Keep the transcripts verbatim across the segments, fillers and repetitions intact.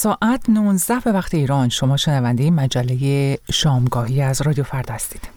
ساعت نوزده به وقت ایران شما شنونده مجله شامگاهی از رادیو فردا هستید.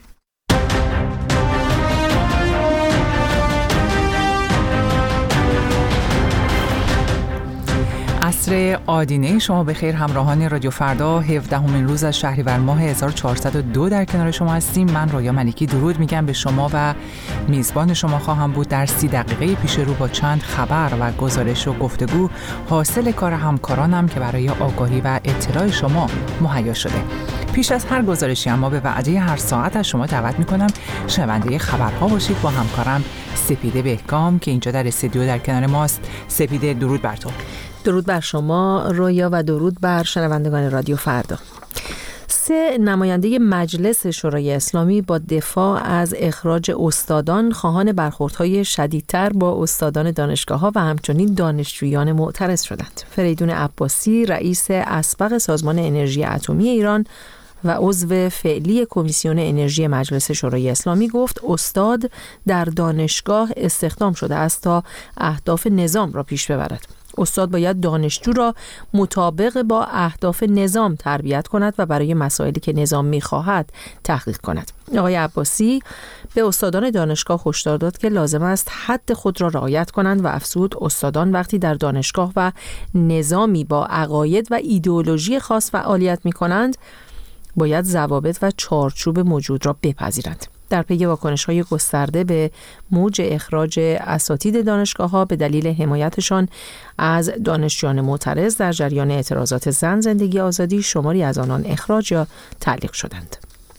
عصر آدینه شما بخیر همراهان رادیو فردا. هفدهمین روز از شهریور ماه هزار و چهارصد و دو در کنار شما هستیم. من رویا ملکی درود میگم به شما و میزبان شما خواهم بود در سی دقیقه پیش رو با چند خبر و گزارش و گفتگو حاصل کار همکارانم که برای آگاهی و اطلاع شما مهیا شده. پیش از هر گزارشی اما به وعده هر ساعت از شما دعوت میکنم شنونده خبرها باشید با همکارم سپیده بهگام که اینجا در استودیو در کنار ماست. سپیده درود بر تو. درود بر شما رویا و درود بر شنوندگان رادیو فردا. سه نماینده مجلس شورای اسلامی با دفاع از اخراج استادان خواهان برخوردهای شدیدتر با استادان دانشگاه‌ها و همچنین دانشجویان معترض شدند. فریدون عباسی رئیس اسبق سازمان انرژی اتمی ایران و عضو فعلی کمیسیون انرژی مجلس شورای اسلامی گفت استاد در دانشگاه استخدام شده است تا اهداف نظام را پیش ببرد. استاد باید دانشجو را مطابق با اهداف نظام تربیت کند و برای مسائلی که نظام می‌خواهد تحقیق کند. آقای عباسی به استادان دانشگاه هشدار داد که لازم است حد خود را رعایت کنند و افزود استادان وقتی در دانشگاه و نظامی با عقاید و ایدئولوژی خاص فعالیت می‌کنند باید ضوابط و چارچوب موجود را بپذیرند. در پی واکنش‌های گسترده به موج اخراج اساتید دانشگاه‌ها به دلیل حمایتشان از دانشجویان معترض در جریان اعتراضات زن زندگی آزادی، شماری از آنان اخراج یا تعلیق شدند.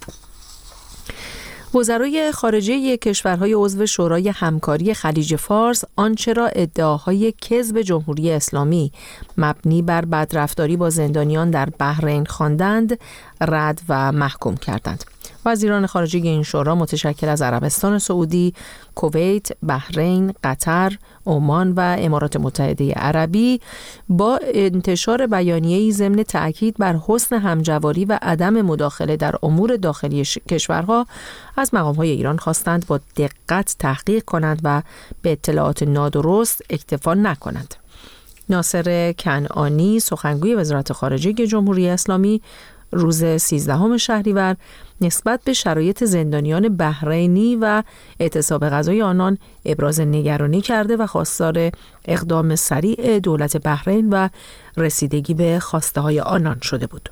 وزرای خارجه کشورهای عضو شورای همکاری خلیج فارس آنچه را ادعاهای کذب جمهوری اسلامی مبنی بر بدرفتاری با زندانیان در بحرین خواندند رد و محکوم کردند. وزیران خارجه این شورا متشکل از عربستان سعودی، کویت، بحرین، قطر، عمان و امارات متحده عربی با انتشار بیانیه‌ای ضمن تأکید بر حسن همجواری و عدم مداخله در امور داخلی کشورها از مقام‌های ایران خواستند با دقت تحقیق کنند و به اطلاعات نادرست اکتفا نکنند. ناصر کنعانی سخنگوی وزارت خارجه جمهوری اسلامی روز سیزدهم شهریور نسبت به شرایط زندانیان بحرینی و اعتصاب غذای آنان ابراز نگرانی کرده و خواستار اقدام سریع دولت بحرین و رسیدگی به خواسته های آنان شده بود.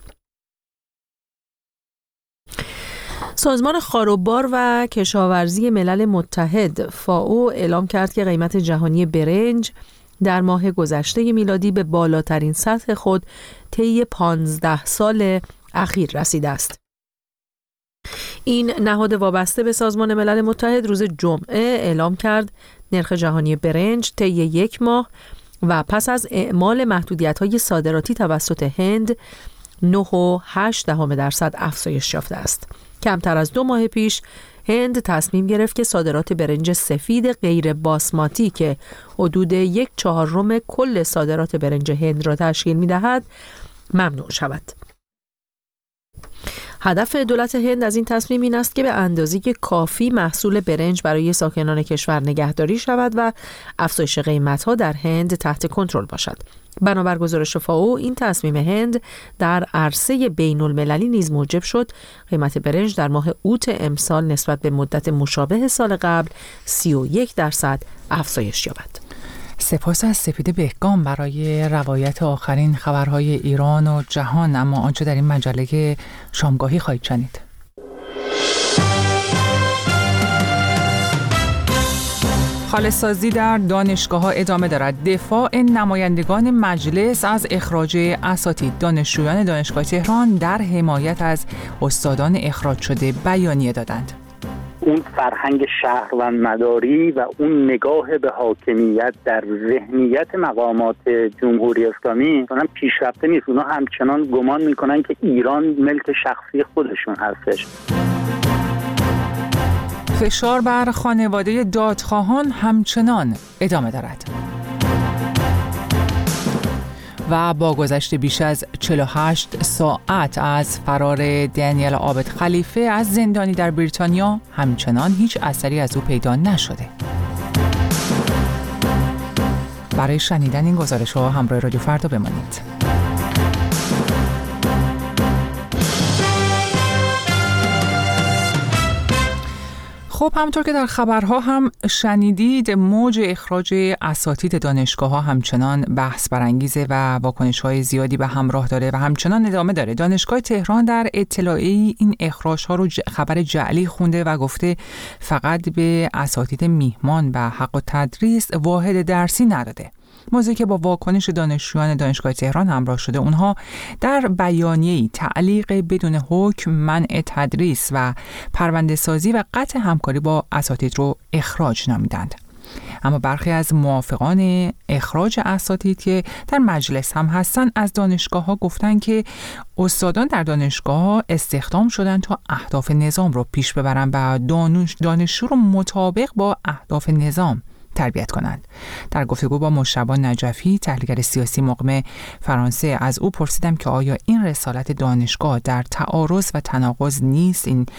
سازمان خاروبار و کشاورزی ملل متحد فائو اعلام کرد که قیمت جهانی برنج در ماه گذشته میلادی به بالاترین سطح خود طی پانزده سال اخیر رسیده است. این نهاد وابسته به سازمان ملل متحد روز جمعه اعلام کرد نرخ جهانی برنج طی یک ماه و پس از اعمال محدودیت‌های صادراتی توسط هند نه و هشت دهم درصد افزایش یافته است. کمتر از دو ماه پیش هند تصمیم گرفت که صادرات برنج سفید غیر باسماتی که حدود یک چهارم کل صادرات برنج هند را تشکیل می‌دهد ممنوع شود. هدف دولت هند از این تصمیم این است که به اندازه‌ای کافی محصول برنج برای ساکنان کشور نگهداری شود و افزایش قیمت‌ها در هند تحت کنترل باشد. بنابر گزارش فائو این تصمیم هند در عرصه بین‌المللی نیز موجب شد قیمت برنج در ماه اوت امسال نسبت به مدت مشابه سال قبل سی و یک درصد افزایش یابد. سپاس از سپیده بهگام برای روایت آخرین خبرهای ایران و جهان. اما آنچه در این مجله شامگاهی خواهید شنید. خالص‌سازی در دانشگاه‌ها ادامه دارد. دفاع نمایندگان مجلس از اخراج اساتید. دانشجویان دانشگاه تهران در حمایت از استادان اخراج شده بیانیه دادند. اون فرهنگ شهروندمداری و اون نگاه به حاکمیت در ذهنیت مقامات جمهوری اسلامی اونم پیشرفته نیست. اونا همچنان گمان میکنن که ایران ملک شخصی خودشون هستش. فشار بر خانواده دادخواهان همچنان ادامه دارد. و با گذشت بیش از چهل و هشت ساعت از فرار دانیل عابد خلیفه از زندانی در بریتانیا همچنان هیچ اثری از او پیدا نشده. برای شنیدن این گزارش‌ها همراه رادیو فردا بمانید. خب همونطور که در خبرها هم شنیدید، موج اخراج اساتید دانشگاه‌ها همچنان بحث برانگیزه و واکنش‌های زیادی به همراه داره و همچنان ادامه داره. دانشگاه تهران در اطلاعی این اخراج‌ها رو خبر جعلی خونده و گفته فقط به اساتید میهمان و حق التدریس واحد درسی نداده. موضوعی که با واکنش دانشجویان دانشگاه تهران همراه شده، اونها در بیانیه‌ای تعلیق بدون حکم، منع تدریس و پرونده سازی و قطع همکاری با اساتید رو اخراج نامیدند. اما برخی از موافقان اخراج اساتید که در مجلس هم هستن از دانشگاه‌ها گفتن که استادان در دانشگاه‌ها استخدام شدن تا اهداف نظام رو پیش ببرن و دانش دانشجو رو مطابق با اهداف نظام تربیت کنند. در گفتگو با مجتبی نجفی، تحلیلگر سیاسی مقیم فرانسه، از او پرسیدم که آیا این رسالت دانشگاه در تعارض و تناقض نیست، این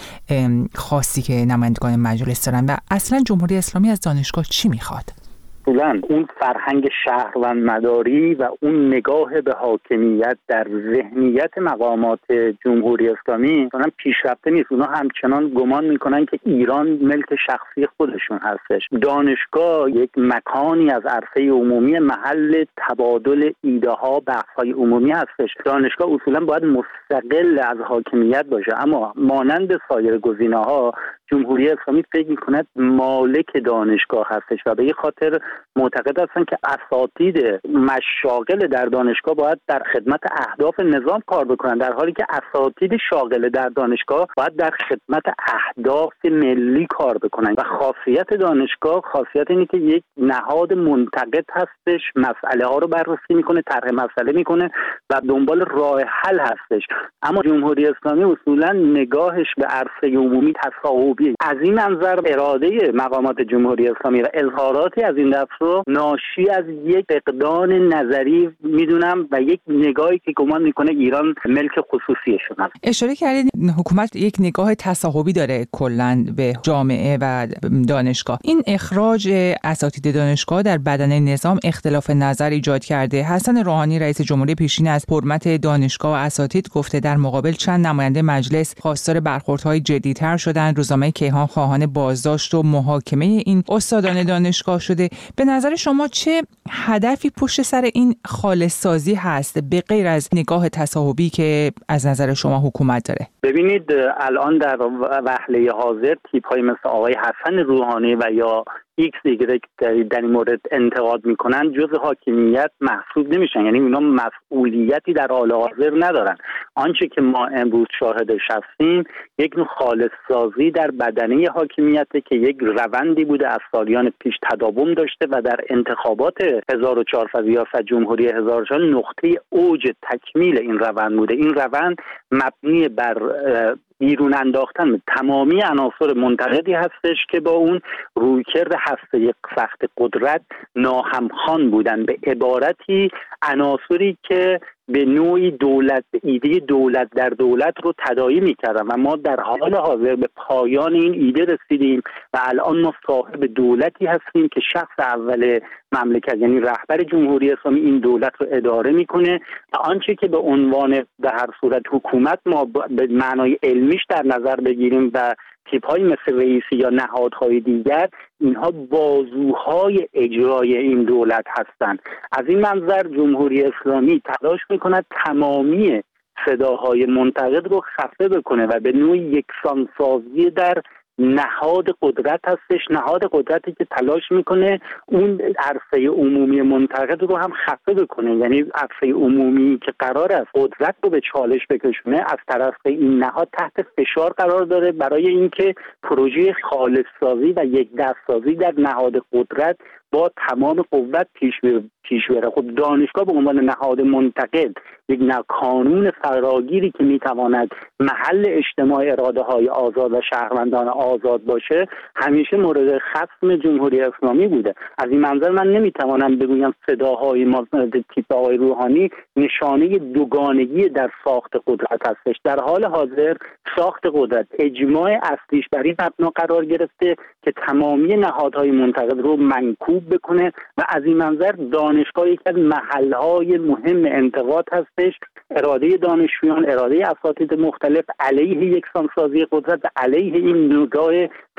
خاصی که نمایندگان مجلس دارن، و اصلا جمهوری اسلامی از دانشگاه چی میخواد؟ اصولاً اون فرهنگ شهروندمداری و اون نگاه به حاکمیت در ذهنیت مقامات جمهوری اسلامی مثلا پیشرفته نیست. اونا همچنان گمان میکنن که ایران ملک شخصی خودشون هستش. دانشگاه یک مکانی از عرصه عمومی، محل تبادل ایده ها، بحث های عمومی هستش. دانشگاه اصولاً باید مستقل از حاکمیت باشه، اما مانند سایر گزینه‌ها جمهوری اسلامی فکر می‌کند مالک دانشگاه هستش و به این خاطر معتقد هستن که اساتید مشاغل در دانشگاه باید در خدمت اهداف نظام کار بکنن، در حالی که اساتید شاغل در دانشگاه باید در خدمت اهداف ملی کار بکنن. و خاصیت دانشگاه خاصیت اینه که یک نهاد منتقد هستش، مسئله ها رو بررسی میکنه، طرح مسئله میکنه و دنبال راه حل هستش. اما جمهوری اسلامی اصولا نگاهش به عرصه عمومی تصاحبی. از این منظر اراده مقامات جمهوری اسلامی و اظهاراتی از این دست رو ناشی از یک فقدان نظری میدونم و یک نگاهی که گمان میکنه ایران ملک خصوصیشون هست. اشاره کردید حکومت یک نگاه تصاحبی داره کلاً به جامعه و دانشگاه. این اخراج اساتید دانشگاه در بدن نظام اختلاف نظر ایجاد کرده. حسن روحانی رئیس جمهوری پیشین از حرمت دانشگاه و اساتید گفته در مقابل چند نماینده مجلس خواستار برخوردهای جدی‌تر شدن. روزنامه کیهان خواهان بازداشت و محاکمه این استادان دانشگاه شده. به نظر شما چه هدفی پشت سر این خالص سازی هست به غیر از نگاه تصاحبی که از نظر شما حکومت داره؟ ببینید الان در وهله حاضر تیپ‌های مثل آقای حسن روحانی و یا ایکس دیگه که در این مورد انتقاد میکنن جز حاکمیت محسوب نمیشن، یعنی اونا مسئولیتی در حال حاضر ندارن. آنچه که ما امروز شاهدش هستیم یک نوع خالص سازی در بدنه حاکمیته که یک روندی بوده از سالیان پیش تداوم داشته و در انتخابات هزار و چهارصد ریاست جمهوری هزار و چهارصد نقطه اوج تکمیل این روند بوده. این روند مبنی بر بیرون انداختن تمامی عناصر منتقدی هستش که با اون رویکرد هسته سخت قدرت ناهمخوان بودن، به عبارتی عناصری که به نوعی دولت، ایده دولت در دولت رو تداعی می‌کردن و ما در حال حاضر به پایان این ایده رسیدیم و الان ما صاحب دولتی هستیم که شخص اول مملکت یعنی رهبر جمهوری اسلامی این دولت رو اداره میکنه و آنچه که به عنوان به هر صورت حکومت ما به معنای علمیش در نظر بگیریم و تیپ‌های مثل رئیسی یا نهادهای دیگر، اینها بازوهای اجرای این دولت هستند. از این منظر جمهوری اسلامی تلاش میکند تمامی صداهای منتقد رو خفه بکنه و به نوعی یکسانسازی در نهاد قدرت هستش، نهاد قدرتی که تلاش میکنه اون عرصه عمومی منتقد رو هم خفه بکنه، یعنی عرصه عمومی که قرار است قدرت رو به چالش بکشونه از طرف این نهاد تحت فشار قرار داره برای اینکه پروژه خالص سازی و یک دست سازی در نهاد قدرت با تمام قوت پیش پیش بره. خب دانشگاه به عنوان نهاد منتقد، یک کانون فراگیری که میتواند محل اجتماع اراده های آزاد و شهروندان آزاد باشه، همیشه مورد خصم جمهوری اسلامی بوده. از این منظر من نمیتوانم بگویم صداهای ما تیپ آقای روحانی نشانه دوگانگی در ساخت قدرت هستش. در حال حاضر ساخت قدرت اجماع اصلیش بر این مبنا قرار گرفته که تمامی نهادهای منتقد رو منکوب بکنه و از این منظر دانشگاه یک از محلهای مهم انتقاد هستش. اراده دانشجویان، اراده اساتید مختلف علیه یکسانسازی قدرت و علیه این نگاه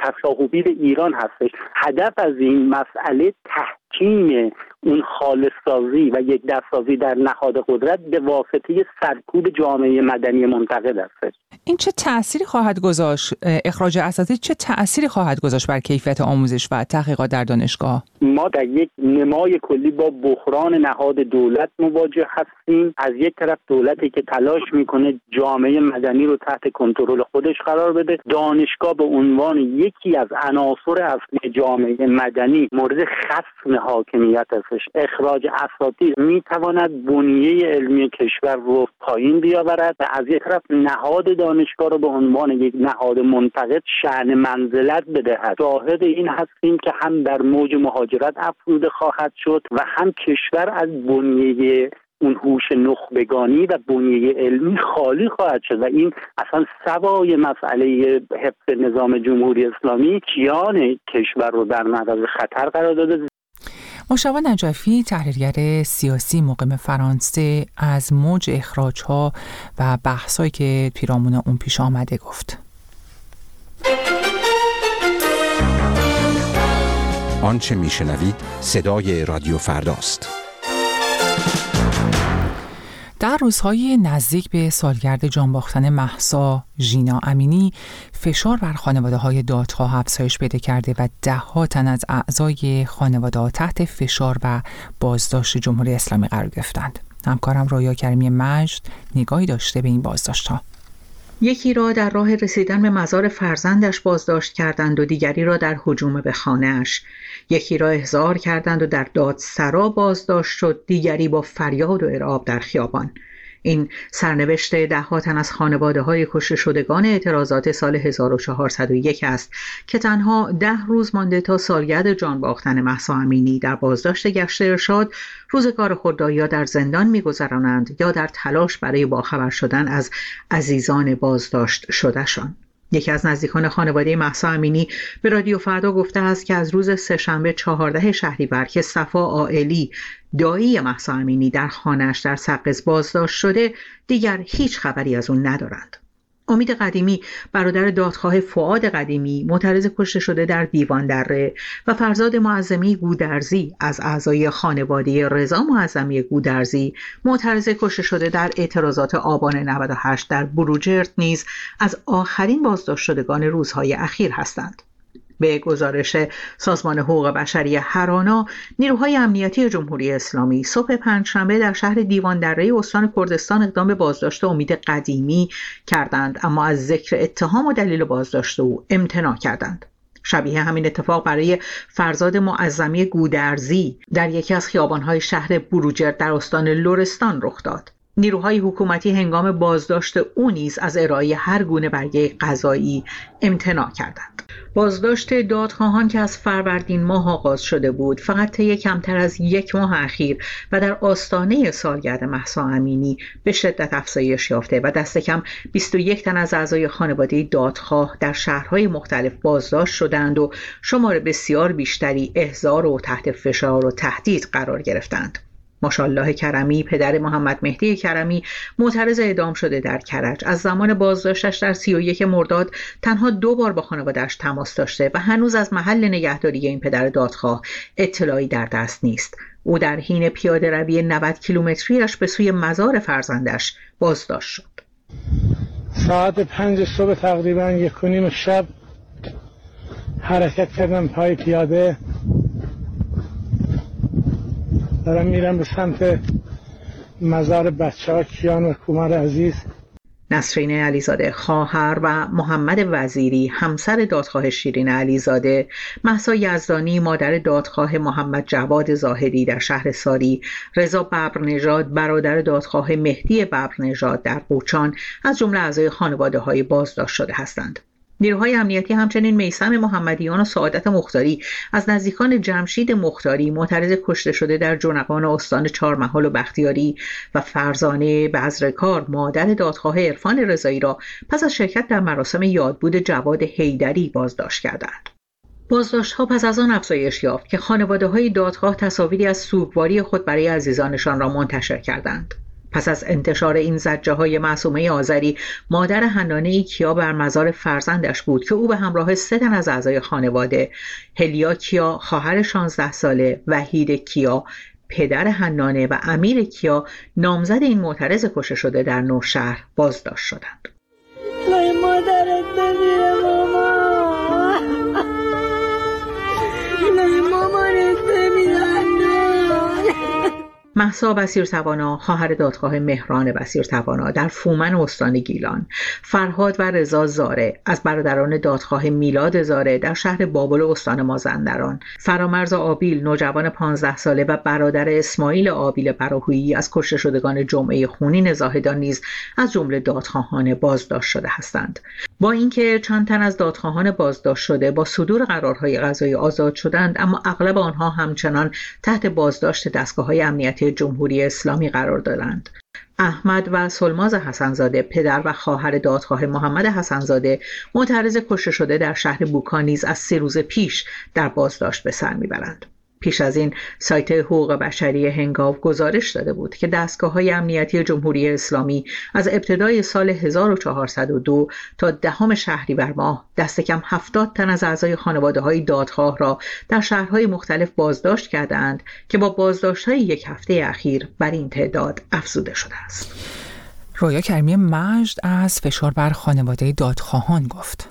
تصاحبی به ایران هستش. هدف از این مسئله تحکیم اون خالص‌سازی و یک دست‌سازی در نهاد قدرت به واسطه سرکوب جامعه مدنی منتقد است. این چه تأثیری خواهد گذاشت؟ اخراج اساتید چه تأثیری خواهد گذاشت بر کیفیت آموزش و تحقیقات در دانشگاه؟ ما در یک نمای کلی با بحران نهاد دولت مواجه هستیم. از یک طرف دولتی که تلاش میکنه جامعه مدنی رو تحت کنترل خودش قرار بده، دانشگاه به عنوان یکی از عناصر اصلی جامعه مدنی مورد خصم حاکمیت هستش. اخراج اساتید میتواند بنیه علمی کشور رو پایین بیاورد و از یک طرف نهاد دانشگاه رو به عنوان یک نهاد منتقد شأن منزلت بدهد. شاهد این هستیم که هم در موج مهاجرت افزوده خواهد شد و هم کشور از بنیه اون هوش نخبگانی و بنیه علمی خالی خواهد شد و این اصلا سوای مسئله حفظ نظام جمهوری اسلامی کیان کشور رو در معرض خطر قرار داده. مشتبه نجفی، تحلیلگر سیاسی مقیم فرانسه، از موج اخراج‌ها و بحثایی که پیرامون اون پیش آمده گفت. آنچه میشنوید صدای رادیو فرداست. در روزهای نزدیک به سالگرد جانباختن مهسا ژینا امینی، فشار بر خانواده‌های دادخواه افزایش پیدا کرده و ده‌ها تن از اعضای خانواده‌ها تحت فشار و بازداشت جمهوری اسلامی قرار گرفتند. همکارم رویا کریمی مجد نگاهی داشته به این بازداشت‌ها. یکی را در راه رسیدن به مزار فرزندش بازداشت کردند و دیگری را در هجوم به خانه‌اش. یکی را احضار کردند و در دادسرا بازداشت شد، دیگری با فریاد و ارعاب در خیابان. این سرنوشت ده‌ها تن از خانواده‌های کشته شدگان اعتراضات سال هزار و چهارصد و یک است که تنها ده روز مانده تا سالگرد جان باختن مهسا امینی در بازداشت گشت ارشاد روزگار خود را یا در زندان می‌گذرانند یا در تلاش برای باخبر شدن از عزیزان بازداشت شدهشان. یکی از نزدیکان خانواده مهسا امینی به رادیو فردا گفته است که از روز سه‌شنبه چهاردهم شهریور که صفا عائلی دایی مهسا امینی در خانه‌اش در سقز بازداشت شده، دیگر هیچ خبری از اون ندارند. امید قدیمی، برادر دادخواه فؤاد قدیمی، معترض کشته شده در دیوان دره، و فرزاد معظمی گودرزی از اعضای خانواده رضا معظمی گودرزی، معترض کشته شده در اعتراضات آبان نود و هشت در بروجرد، نیز از آخرین بازداشت شدگان روزهای اخیر هستند. به گزارش سازمان حقوق بشری هرانا، نیروهای امنیتی جمهوری اسلامی صبح پنجشنبه در شهر دیوان دره استان کردستان اقدام به بازداشت امید قدیمی کردند، اما از ذکر اتهام و دلیل بازداشت او امتناع کردند. شبیه همین اتفاق برای فرزاد معظمی گودرزی در یکی از خیابان‌های شهر بروجرد در استان لرستان رخ داد. نیروهای حکومتی هنگام بازداشت او نیز از ارائه هر گونه برگه قضایی امتناع کردند. بازداشت دادخواهان که از فروردین ماه آغاز شده بود، فقط طی کمتر از یک ماه اخیر و در آستانه سالگرد مهسا امینی به شدت افزایش یافته و دست کم بیست و یک تن از اعضای خانواده دادخواه در شهرهای مختلف بازداشت شدند و شمار بسیار بیشتری احضار و تحت فشار و تهدید قرار گرفتند. ماشاءالله کرمی، پدر محمد مهدی کرمی، معترض اعدام شده در کرج، از زمان بازداشتش در سی و یک مرداد تنها دو بار با خانواده‌اش تماس داشته و هنوز از محل نگهداری این پدر دادخواه اطلاعی در دست نیست. او در حین پیاده روی نود کیلومتریش به سوی مزار فرزندش بازداشت شد. ساعت پنج صبح تقریبا یک و نیم شب حرکت کردم پای پیاده، دارم میرم به سمت مزار بچه ها کیان و کومار عزیز. نسرین علیزاده خواهر و محمد وزیری همسر دادخواه شیرین علیزاده، مهسا یزدانی مادر دادخواه محمد جواد زاهدی در شهر ساری، رضا ببرنژاد برادر دادخواه مهدی ببرنژاد در قوچان از جمله اعضای خانواده‌های بازداشت شده هستند. نیروهای امنیتی همچنین میثم محمدیان و سعادت مختاری از نزدیکان جمشید مختاری معترض کشته شده در جونقان استان چهارمحال و بختیاری و فرزانه بزرکار مادر دادخواه عرفان رضایی را پس از شرکت در مراسم یادبود جواد حیدری بازداشت کردند. بازداشت‌ها پس از آن افزایش یافت که خانواده‌های دادخواه تصاویری از سوگواری خود برای عزیزانشان را منتشر کردند. پس از انتشار این زجه های معصومه آذری، مادر حنانه کیا بر مزار فرزندش بود که او به همراه سه تن از اعضای خانواده، هلیا کیا خواهر شانزده ساله، وحید کیا پدر حنانه و امیر کیا نامزد این معترض کشته شده در نوشهر بازداشت شدند. وای مادرت بمیره ماما، وای مامانت بمیره. مهسا بصیرتوانا خواهر دادخواه مهران بصیرتوانا در فومن استان گیلان، فرهاد و رضا زاره از برادران دادخواه میلاد زاره در شهر بابل استان مازندران، فرامرز آبیل نوجوان پانزده ساله و برادر اسماعیل آبیل براهویی از کشته شدگان جمعه خونین زاهدان نیز از جمله دادخواهان بازداشت شده هستند. با اینکه چند تن از دادخواهان بازداشت شده با صدور قرارهای قضایی آزاد شدند، اما اغلب آنها همچنان تحت بازداشت دستگاه‌های امنیتی جمهوری اسلامی قرار دارند. احمد و سلماز حسنزاده پدر و خواهر دادخواه محمد حسنزاده معترض کشته شده در شهر بوکا نیز از سه روز پیش در بازداشت به سر میبرند. پیش از این سایت حقوق بشری هنگاو گزارش داده بود که دستگاه‌های امنیتی جمهوری اسلامی از ابتدای سال هزار و چهارصد و دو تا دهم شهریور ماه دست کم هفتاد تن از اعضای خانواده‌های دادخواه را در شهرهای مختلف بازداشت کردند که با بازداشت‌های یک هفته اخیر بر این تعداد افزوده شده است. رویا کریمی مجد از فشار بر خانواده دادخواهان گفت.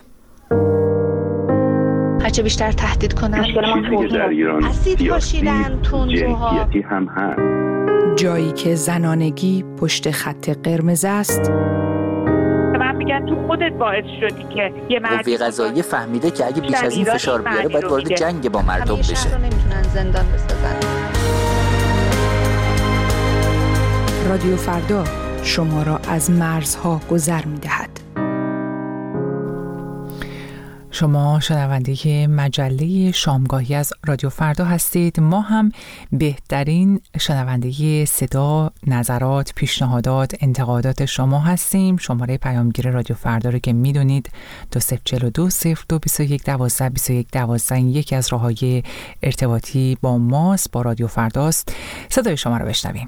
هرچه بیشتر تهدید کنن چیزی که در ایران اسید پاشیدن تندروها جنسیتی هم هست. جایی که زنانگی پشت خط قرمز است. من میگن تو خودت باعث شدی که یه مردی قوه قضاییه فهمیده که اگه بیش از این فشار بیاره باید وارد جنگ با مردم بشه. شهر رو نمیتونن زندان بسازن. رادیو فردا شما را از مرزها گذر میدهد. شما شنونده مجله شامگاهی از رادیو فردا هستید. ما هم بهترین شنونده صدا، نظرات، پیشنهادات، انتقادات شما هستیم. شماره پیامگیر رادیو فردا رو که میدونید دو صفر چهل دو صفر دو بیست و یک دوازده بیست و یک دوازده این یکی از راههای ارتباطی با ماست، با رادیو فرداست. صدای شما رو بشنویم.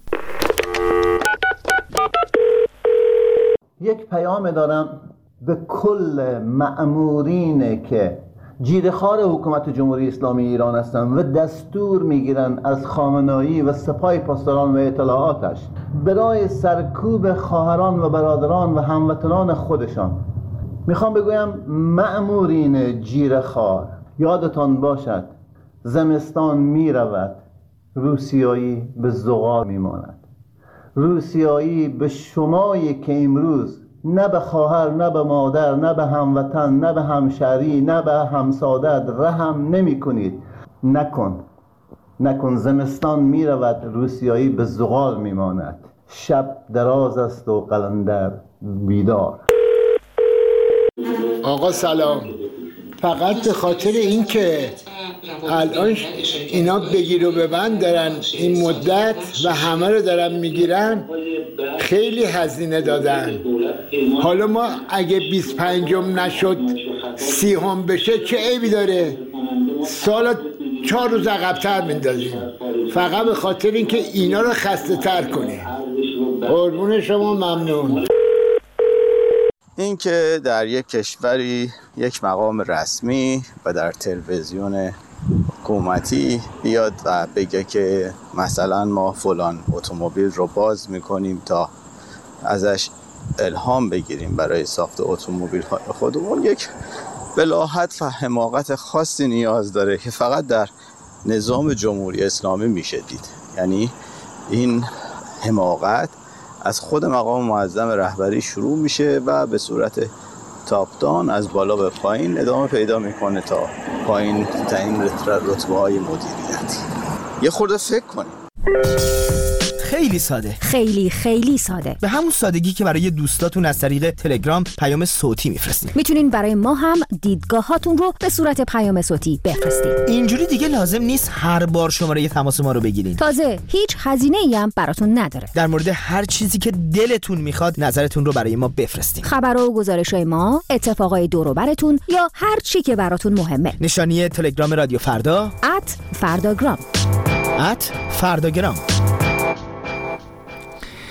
یک پیام دارم به کل مأمورین که جیره‌خوار حکومت جمهوری اسلامی ایران هستند و دستور میگیرن از خامنه‌ای و سپاه پاسداران و اطلاعاتش برای سرکوب خواهران و برادران و هموطنان خودشان. میخوام بگویم مأمورین جیره‌خوار، یادتان باشد زمستان میرود، روسیایی به زغال میماند. روسیایی به شمایی که امروز نه به خواهر، نه به مادر، نه به هموطن، نه به همشهری، نه به همسادت رحم نمی کنید. نکن نکن زمستان می رود، روسیایی به زغال می ماند. شب دراز است و قلندر بیدار. آقا سلام. فقط به خاطر این که الان اینا بگیر و ببند دارن این مدت و همه رو دارن میگیرن، خیلی هزینه دادن. حالا ما اگه بیست و پنجم نشد سیهم بشه چه عیبی داره؟ سالا چهار روز عقب‌تر میندازیم فقط به خاطر اینکه اینا رو خسته تر کنه. قربون شما، ممنون. این که در یک کشوری یک مقام رسمی و در تلویزیون حکومتی بیاد و بگه که مثلا ما فلان اتومبیل رو باز میکنیم تا ازش الهام بگیریم برای ساخت اتومبیل خودمون، یک بلاهت و حماقت خاصی نیاز داره که فقط در نظام جمهوری اسلامی میشه دید. یعنی این حماقت از خود مقام معظم رهبری شروع میشه و به صورت تاپدان از بالا به پایین ادامه پیدا میکنه تا پایین تعیین رتبه های مدیریتی. یه خورده فکر کنیم. خیلی ساده، خیلی خیلی ساده، به همون سادگی که برای دوستاتون از طریق تلگرام پیام صوتی میفرستین. میتونین برای ما هم دیدگاهاتون رو به صورت پیام صوتی بفرستین. اینجوری دیگه لازم نیست هر بار شماره تماس ما رو بگیرین. تازه هیچ هزینه‌ای هم براتون نداره. در مورد هر چیزی که دلتون میخواد نظرتون رو برای ما بفرستین. خبرها و گزارش‌های ما، اتفاقای دور و براتون یا هر چی که براتون مهمه. نشانی تلگرام رادیو فردا ات فرداگرام ات فرداگرام.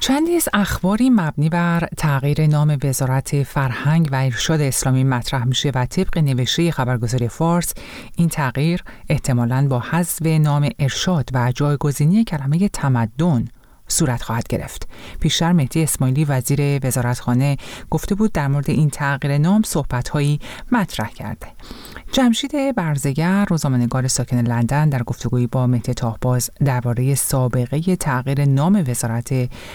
چندی از اخباری مبنی بر تغییر نام وزارت فرهنگ و ارشاد اسلامی مطرح میشه و طبق نوشته خبرگزاری فارس این تغییر احتمالاً با حذف نام ارشاد و جایگزینی کلمه تمدن صورت خواهد گرفت. پیشتر مهدی اسماعیلی وزیر وزارتخانه گفته بود در مورد این تغییر نام صحبت‌هایی مطرح کرده. جمشید برزگر، روزنامه‌نگار ساکن لندن، در گفتگویی با مهدی تاهباز درباره سابقه تغییر نام وزارت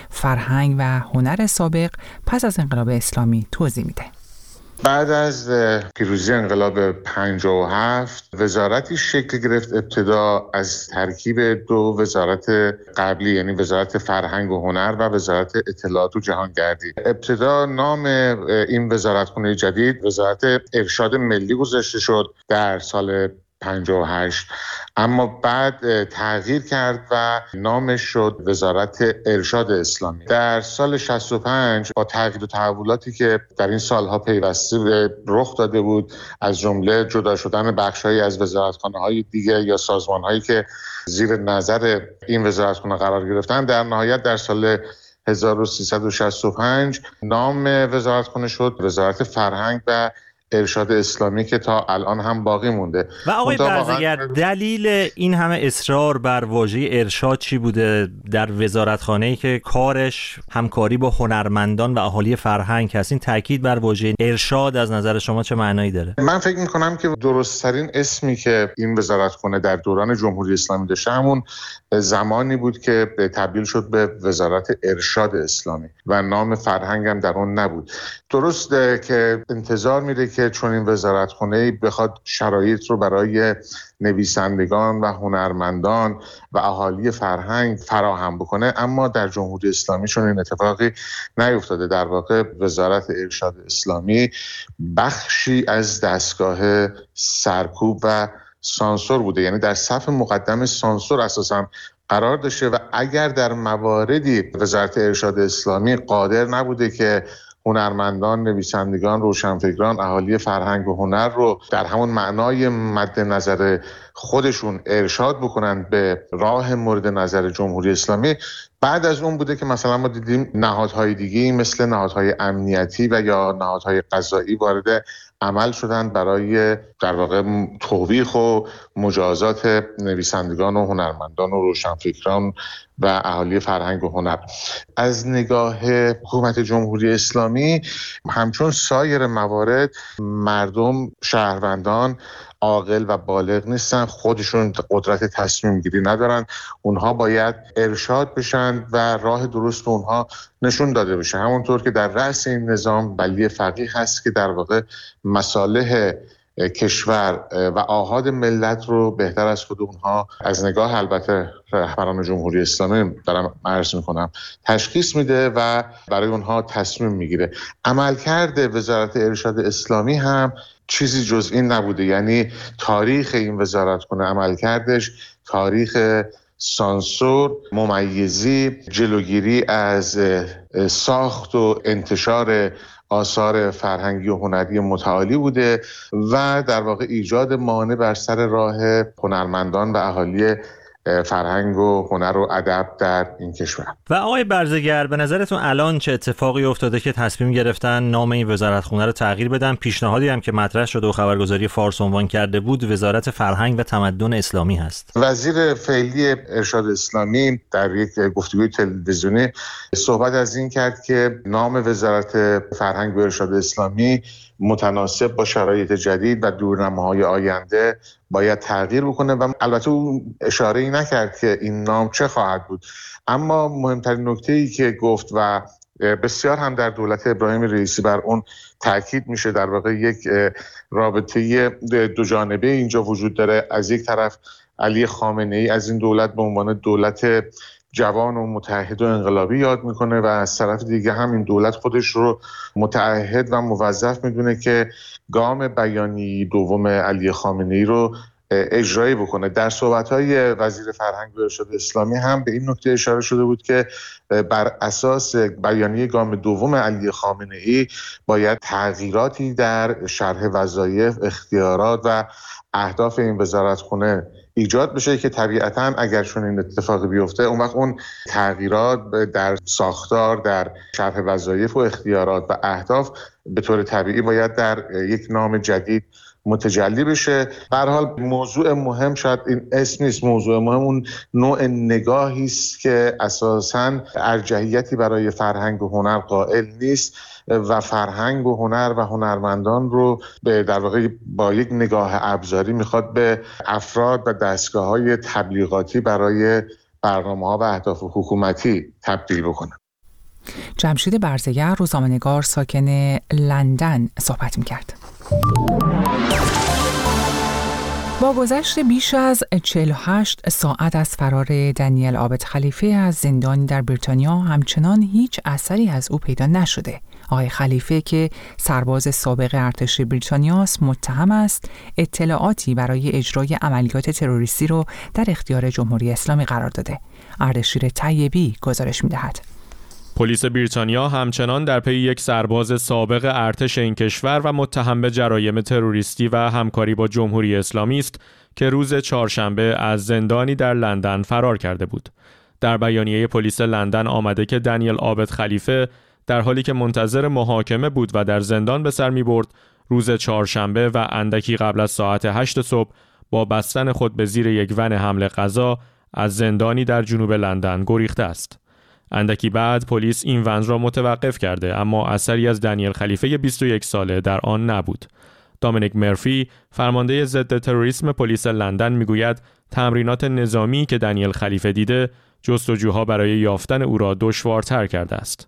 فرهنگ و هنر سابق پس از انقلاب اسلامی توضیح میده. بعد از پیروزی انقلاب پنجاه و هفت وزارتی شکل گرفت، ابتدا از ترکیب دو وزارت قبلی، یعنی وزارت فرهنگ و هنر و وزارت اطلاعات و جهانگردی. ابتدا نام این وزارتخانه جدید وزارت ارشاد ملی گذاشته شد در سال پنجاه و هشت، اما بعد تغییر کرد و نامش شد وزارت ارشاد اسلامی. در سال شصت و پنج با تغییر و تحولاتی که در این سالها پیوسته رخ داده بود، از جمله جدا شدن بخش‌هایی از وزارتخانه‌های دیگه یا سازمان‌هایی که زیر نظر این وزارتخانه قرار گرفتن، در نهایت در سال هزار و سیصد و شصت و پنج نام وزارتخانه شد وزارت فرهنگ و ارشاد اسلامی که تا الان هم باقی مونده. و آقای برزگر، دلیل این همه اصرار بر واژه ارشاد چی بوده در وزارتخانه‌ای که کارش همکاری با هنرمندان و اهالی فرهنگ هست؟ این تاکید بر واژه ارشاد از نظر شما چه معنایی داره؟ من فکر می‌کنم که درست‌ترین اسمی که این وزارتخانه در دوران جمهوری اسلامی داشته همون زمانی بود که تبدیل شد به وزارت ارشاد اسلامی و نام فرهنگ هم در اون نبود. درسته که انتظار میره که چون این وزارتخانه بخواد شرایط رو برای نویسندگان و هنرمندان و اهالی فرهنگ فراهم بکنه، اما در جمهوری اسلامی چون این اتفاقی نیفتاده. در واقع وزارت ارشاد اسلامی بخشی از دستگاه سرکوب و سانسور بوده، یعنی در صف مقدم سانسور اساساً قرار داشته و اگر در مواردی وزارت ارشاد اسلامی قادر نبوده که هنرمندان، نویسندگان، روشنفکران، اهالی فرهنگ و هنر رو در همون معنای مد نظر خودشون ارشاد بکنن به راه مورد نظر جمهوری اسلامی، بعد از اون بوده که مثلا ما دیدیم نهادهای دیگه مثل نهادهای امنیتی و یا نهادهای قضایی وارد عمل شدن برای در واقع توبیخ و مجازات نویسندگان و هنرمندان و روشنفکران و اهالی فرهنگ و هنر. از نگاه حکومت جمهوری اسلامی همچون سایر موارد مردم، شهروندان عاقل و بالغ نیستن، خودشون قدرت تصمیم گیری ندارن، اونها باید ارشاد بشن و راه درست به اونها نشون داده بشه. همونطور که در رأس این نظام ولی فقیه هست که در واقع مصالح کشور و آحاد ملت رو بهتر از خود اونها از نگاه البته رهبران جمهوری اسلامی دارم عرض میکنم تشخیص میده و برای اونها تصمیم میگیره. عملکرد وزارت ارشاد اسلامی هم چیزی جز این نبوده، یعنی تاریخ این وزارتخانه عملکردش تاریخ سانسور، ممیزی، جلوگیری از ساخت و انتشار آثار فرهنگی و هنری متعالی بوده و در واقع ایجاد مانع بر سر راه هنرمندان و اهالی فرهنگ و هنر و ادب در این کشور. و آقای برزگر، به نظرتون الان چه اتفاقی افتاده که تصمیم گرفتن نام این وزارتخانه رو تغییر بدن؟ پیشنهادی هم که مطرح شده و خبرگزاری فارس عنوان کرده بود وزارت فرهنگ و تمدن اسلامی هست. وزیر فعلی ارشاد اسلامی در یک گفتگوی تلویزیونی صحبت از این کرد که نام وزارت فرهنگ و ارشاد اسلامی متناسب با شرایط جدید و دورنماهای آینده باید تغییر بکنه و البته او اشاره‌ای نکرد که این نام چه خواهد بود. اما مهمترین نکته‌ای که گفت و بسیار هم در دولت ابراهیم رئیسی بر اون تاکید میشه، در واقع یک رابطه دو جانبه اینجا وجود داره. از یک طرف علی خامنه‌ای از این دولت به عنوان دولت جوان و متحد و انقلابی یاد میکنه و از طرف دیگه هم این دولت خودش رو متعهد و موظف میدونه که گام بیانیه دوم علی خامنه‌ای رو اجرایی بکنه. در صحبت‌های وزیر فرهنگ و ارشاد اسلامی هم به این نکته اشاره شده بود که بر اساس بیانیه گام دوم علی خامنه‌ای باید تغییراتی در شرح وظایف، اختیارات و اهداف این وزارتخانه ایجاد بشه که طبیعتاً اگر چون این اتفاقی بیفته اون وقت اون تغییرات در ساختار، در شرح وظایف و اختیارات و اهداف به طور طبیعی باید در یک نام جدید متجلی بشه. به هر حال موضوع مهم شاید این اسم نیست، موضوع مهم اون نوع نگاهی است که اساساً ارجحیتی برای فرهنگ و هنر قائل نیست و فرهنگ و هنر و هنرمندان رو به در واقع با یک نگاه ابزاری میخواد به افراد و دستگاه‌های تبلیغاتی برای برنامه‌ها و اهداف حکومتی تبدیل بکنه. جمشید برزگر، روزنامه‌نگار ساکن لندن، صحبت می‌کرد. با گذشت بیش از چهل و هشت ساعت از فرار دنیل عابد خلیفه از زندانی در بریتانیا همچنان هیچ اثری از او پیدا نشده. آقای خلیفه که سرباز سابق ارتش بریتانیاست متهم است اطلاعاتی برای اجرای عملیات تروریستی رو در اختیار جمهوری اسلامی قرار داده. اردشیر طیبی گزارش می‌دهد. پلیس بریتانیا همچنان در پی یک سرباز سابق ارتش این کشور و متهم به جرایم تروریستی و همکاری با جمهوری اسلامی است که روز چهارشنبه از زندانی در لندن فرار کرده بود. در بیانیه پلیس لندن آمده که دنیل عابد خلیفه در حالی که منتظر محاکمه بود و در زندان به سر می برد، روز چهارشنبه و اندکی قبل از ساعت هشت صبح با بستن خود به زیر یک ون حمل غذا از زندانی در جنوب لندن گریخته است. اندکی بعد پلیس این ون را متوقف کرده اما اثری از دنیل خلیفه بیست و یک ساله در آن نبود. دامینیک مرفی، فرمانده ضد تروریسم پلیس لندن میگوید تمرینات نظامی که دنیل خلیفه دیده جستجوها برای یافتن او را دشوارتر کرده است.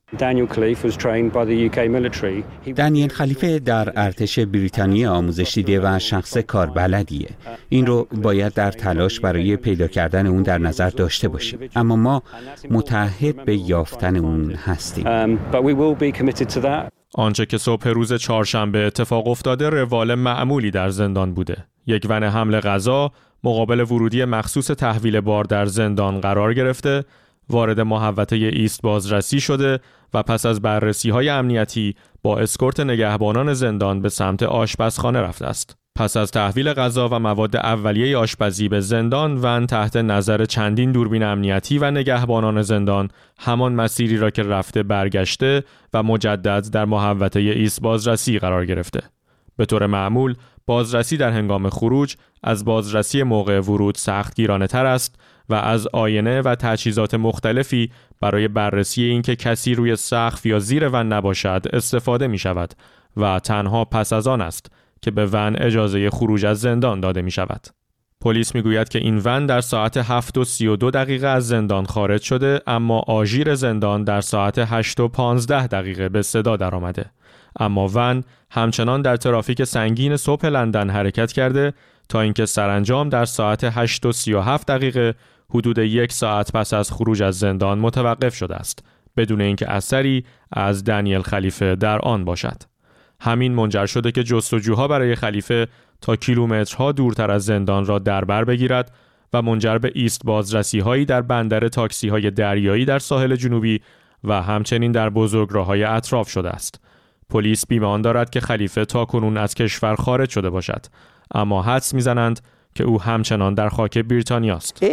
دنیل خلیفه در ارتش بریتانیا آموزش دیده و شخص کاربلدیه. این رو باید در تلاش برای پیدا کردن اون در نظر داشته باشیم. اما ما متعهد به یافتن اون هستیم. آنچه که صبح روز چهارشنبه اتفاق افتاده روال معمولی در زندان بوده. یک ون حمل غذا مقابل ورودی مخصوص تحویل بار در زندان قرار گرفته، وارد محوطه ایست بازرسی شده و پس از بررسی‌های امنیتی با اسکورت نگهبانان زندان به سمت آشپزخانه رفته است. پس از تحویل غذا و مواد اولیه آشپزی به زندان، ون تحت نظر چندین دوربین امنیتی و نگهبانان زندان همان مسیری را که رفته برگشته و مجدد در محوطه ایست بازرسی قرار گرفته. به طور معمول بازرسی در هنگام خروج از بازرسی موقع ورود سخت گیرانه تر است و از آینه و تجهیزات مختلفی برای بررسی اینکه کسی روی سقف یا زیر ون نباشد استفاده می شود و تنها پس از آن است که به ون اجازه خروج از زندان داده می شود. پلیس می گوید که این ون در ساعت هفت و سی و دو دقیقه از زندان خارج شده اما آژیر زندان در ساعت هشت و پانزده دقیقه به صدا در آمده. اما ون همچنان در ترافیک سنگین صبح لندن حرکت کرده تا اینکه سرانجام در ساعت هشت و سی و هفت دقیقه حدود یک ساعت پس از خروج از زندان متوقف شده است بدون اینکه اثری از دنیل خلیفه در آن باشد. همین منجر شده که جستجوها برای خلیفه تا کیلومترها دورتر از زندان را در بر بگیرد و منجر به ایست بازرسی هایی در بندر تاکسی های دریایی در ساحل جنوبی و همچنین در بزرگراه‌های اطراف شده است. پلیس بیمان دارد که خلیفه تا کنون از کشور خارج شده باشد، اما حدس میزنند که او همچنان در خاک بریتانیا است.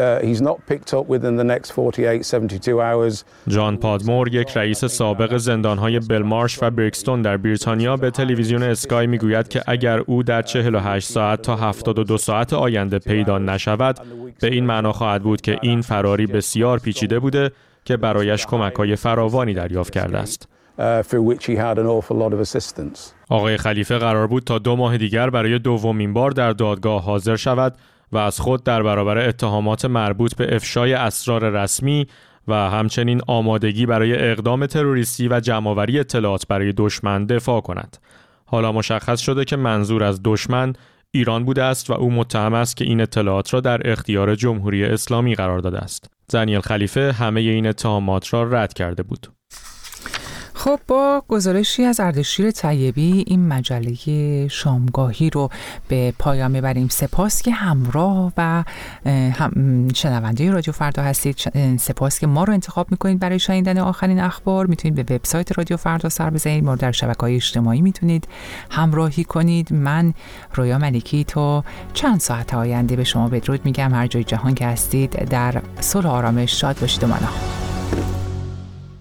جان پادمور، یک رئیس سابق زندان‌های بلمارش و بریکستون در بریتانیا، به تلویزیون اسکای میگوید که اگر او در چهل و هشت ساعت تا هفتاد و دو ساعت آینده پیدا نشود، به این معنا خواهد بود که این فراری بسیار پیچیده بوده که برایش کمک‌های فراوانی دریافت کرده است. آقای خلیفه قرار بود تا دو ماه دیگر برای دومین بار در دادگاه حاضر شود و از خود در برابر اتهامات مربوط به افشای اسرار رسمی و همچنین آمادگی برای اقدام تروریستی و جمع‌آوری اطلاعات برای دشمن دفاع کند. حالا مشخص شده که منظور از دشمن ایران بوده است و او متهم است که این اطلاعات را در اختیار جمهوری اسلامی قرار داده است. دنیل خلیفه همه این اتهامات را رد کرده بود. خب با گزارشی از اردشیر طیبی این مجله شامگاهی رو به پایان میبریم. سپاس که همراه و هم شنونده رادیو فردا هستید. سپاس که ما رو انتخاب میکنید برای شنیدن آخرین اخبار. میتونید به وبسایت رادیو فردا سر بزنید، ما در شبکه‌های اجتماعی میتونید همراهی کنید. من رویا ملکی تا چند ساعت آینده به شما بدرود میگم. هر جای جهان که هستید در صلح و آرامش شاد باشید و منال.